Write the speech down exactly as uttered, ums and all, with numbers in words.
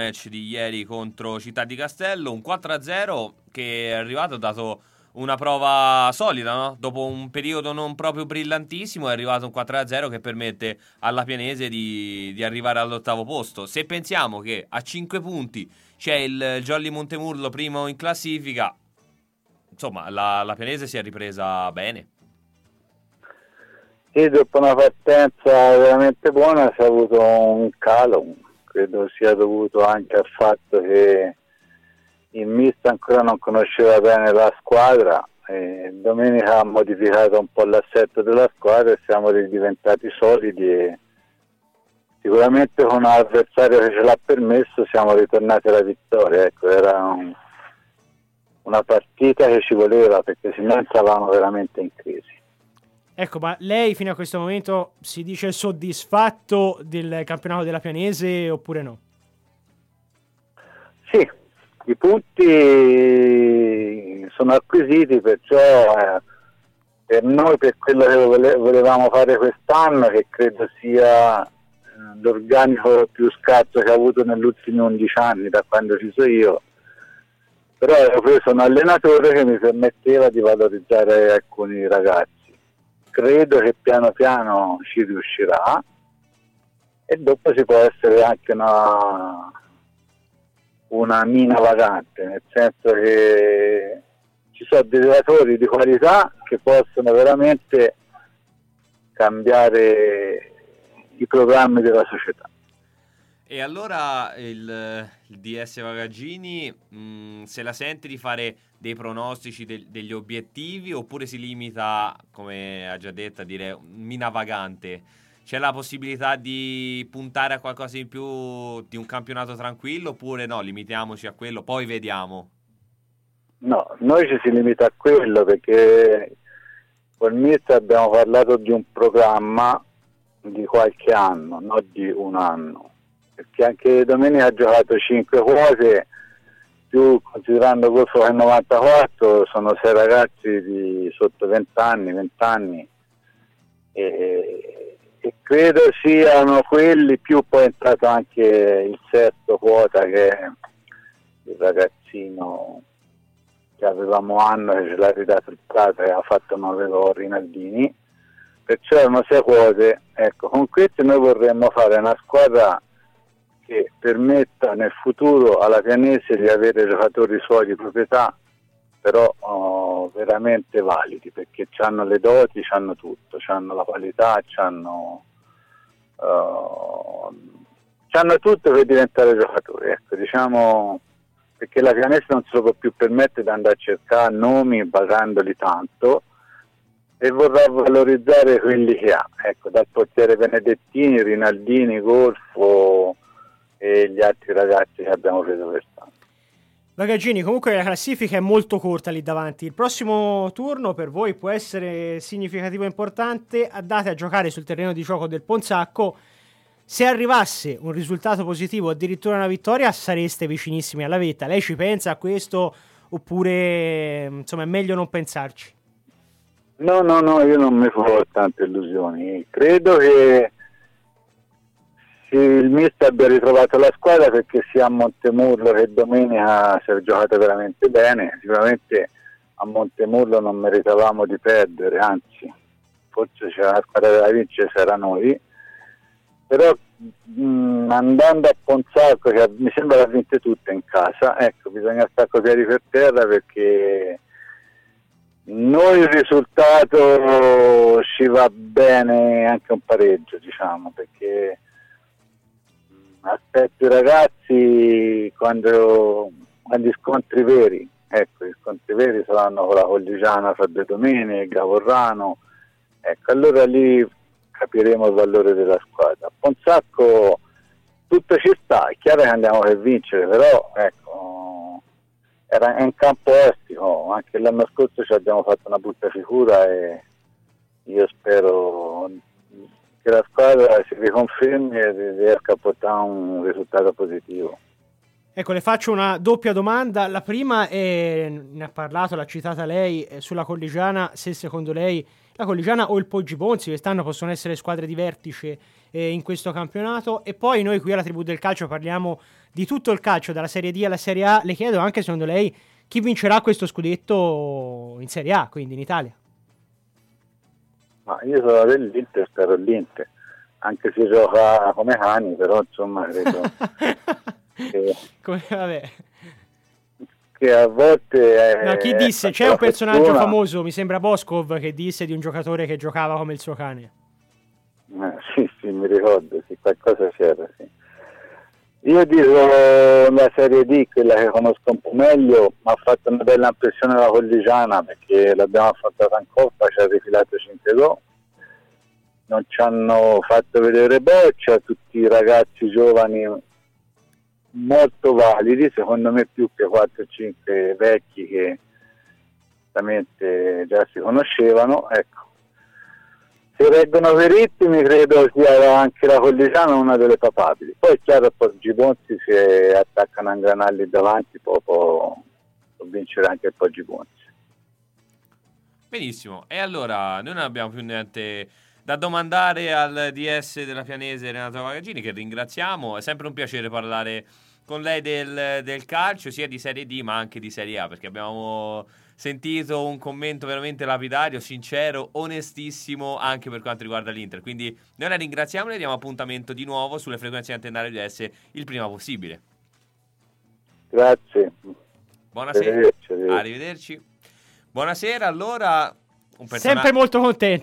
match di ieri contro Città di Castello, un quattro a zero che è arrivato, ha dato una prova solida, no? Dopo un periodo non proprio brillantissimo è arrivato un quattro a zero che permette alla Pianese di, di arrivare all'ottavo posto. Se pensiamo che a cinque punti c'è il Jolly Montemurlo primo in classifica, insomma la, la Pianese si è ripresa bene. E dopo una partenza veramente buona si è avuto un calo, credo sia dovuto anche al fatto che il mister ancora non conosceva bene la squadra, e domenica ha modificato un po' l'assetto della squadra e siamo diventati solidi e sicuramente con un avversario che ce l'ha permesso siamo ritornati alla vittoria. Ecco, era un, una partita che ci voleva, perché se no stavamo veramente in crisi. Ecco, ma lei fino a questo momento si dice soddisfatto del campionato della Pianese oppure no? Sì, i punti sono acquisiti, perciò eh, per noi, per quello che volevamo fare quest'anno, che credo sia eh, l'organico più scarso che ho avuto negli ultimi undici anni, da quando ci sono io, però ho preso un allenatore che mi permetteva di valorizzare alcuni ragazzi. Credo che piano piano ci riuscirà e dopo si può essere anche una, una mina vagante, nel senso che ci sono dei giocatori di qualità che possono veramente cambiare i programmi della società. E allora il, il D S Vagaggini mh, se la sente di fare dei pronostici, de, degli obiettivi, oppure si limita, come ha già detto, a dire mina vagante? C'è la possibilità di puntare a qualcosa in più di un campionato tranquillo, oppure no, limitiamoci a quello, poi vediamo? No, noi ci si limita a quello, perché col mister abbiamo parlato di un programma di qualche anno, non di un anno, perché anche domenica ha giocato cinque quote, più considerando questo che è novantaquattro, sono sei ragazzi di sotto venti anni, venti anni, e, e credo siano quelli, più poi è entrato anche il sesto quota, che è il ragazzino che avevamo anno, che ce l'ha ridato il Prato e ha fatto nove gol, Rinaldini, perciò erano sei quote. Ecco, con queste noi vorremmo fare una squadra che permetta nel futuro alla Pianese di avere giocatori suoi di proprietà, però oh, veramente validi, perché hanno le doti, hanno tutto, hanno la qualità, hanno uh, tutto per diventare giocatori, ecco, diciamo, perché la Pianese non se lo può più permettere di andare a cercare nomi pagandoli tanto, e vorrà valorizzare quelli che ha, ecco, dal portiere Benedettini, Rinaldini, Golfo e gli altri ragazzi che abbiamo preso quest'anno. Vagaggini, comunque la classifica è molto corta lì davanti. Il prossimo turno per voi può essere significativo e importante. Andate a giocare sul terreno di gioco del Ponzacco. Se arrivasse un risultato positivo, addirittura una vittoria, sareste vicinissimi alla vetta. Lei ci pensa a questo oppure insomma è meglio non pensarci? No, no, no, io non mi farò tante illusioni. Credo che il mister abbia ritrovato la squadra, perché sia a Montemurlo che domenica si è giocato veramente bene. Sicuramente a Montemurlo non meritavamo di perdere, anzi forse c'era una squadra da vincere, c'era noi, però mh, andando a Ponzacco, che mi sembra l'ha vinte tutte in casa, ecco, bisogna stare coi piedi per terra, perché noi il risultato ci va bene anche un pareggio, diciamo, perché aspetto i ragazzi quando agli scontri veri, ecco, gli scontri veri saranno con la Colligiana fra due domeniche, Gavorrano, ecco, allora lì capiremo il valore della squadra. A Ponzacco tutto ci sta, è chiaro che andiamo per vincere, però ecco, era un campo ostico, anche l'anno scorso ci abbiamo fatto una brutta figura e io spero che la squadra si riconfermi e riesca a portare un risultato positivo. Ecco, le faccio una doppia domanda. La prima è, ne ha parlato, l'ha citata lei, eh, sulla Colligiana, se secondo lei la Colligiana o il Poggi Bonzi quest'anno possono essere squadre di vertice eh, in questo campionato. E poi noi qui alla Tribù del Calcio parliamo di tutto il calcio, dalla Serie D alla Serie A. Le chiedo anche, secondo lei, chi vincerà questo scudetto in Serie A, quindi in Italia? Ma io sono dell'Inter, spero l'Inter, anche se gioca come cani, però insomma credo... Che, Come, vabbè. che a volte è, no, chi disse? C'è un personaggio fortuna. famoso, mi sembra Boscov, che disse di un giocatore che giocava come il suo cane. Eh, sì, sì, mi ricordo, sì, qualcosa c'era, sì. Io dico la Serie D, quella che conosco un po' meglio, mi ha fatto una bella impressione la Colligiana, perché l'abbiamo affrontata in Coppa, ci ha rifilato cinque gol, non ci hanno fatto vedere boccia, tutti i ragazzi giovani molto validi, secondo me più che quattro cinque vecchi che veramente già si conoscevano. Ecco, se reggono per i ritmi credo sia anche la Colligiana una delle papabili. Poi è chiaro, Poggi Bonzi, se attaccano a Granalli davanti può, può, può vincere anche il Poggi Bonzi. Benissimo, e allora noi non abbiamo più niente da domandare al D S della Pianese Renato Magaggini, che ringraziamo. È sempre un piacere parlare con lei del, del calcio, sia di Serie D ma anche di Serie A, perché abbiamo sentito un commento veramente lapidario, sincero, onestissimo anche per quanto riguarda l'Inter. Quindi noi la ringraziamo e le diamo appuntamento di nuovo sulle frequenze antennarie di D S il prima possibile. Grazie. Buonasera. Arrivederci, arrivederci. Arrivederci. Buonasera, allora... Un persona... Sempre molto contento.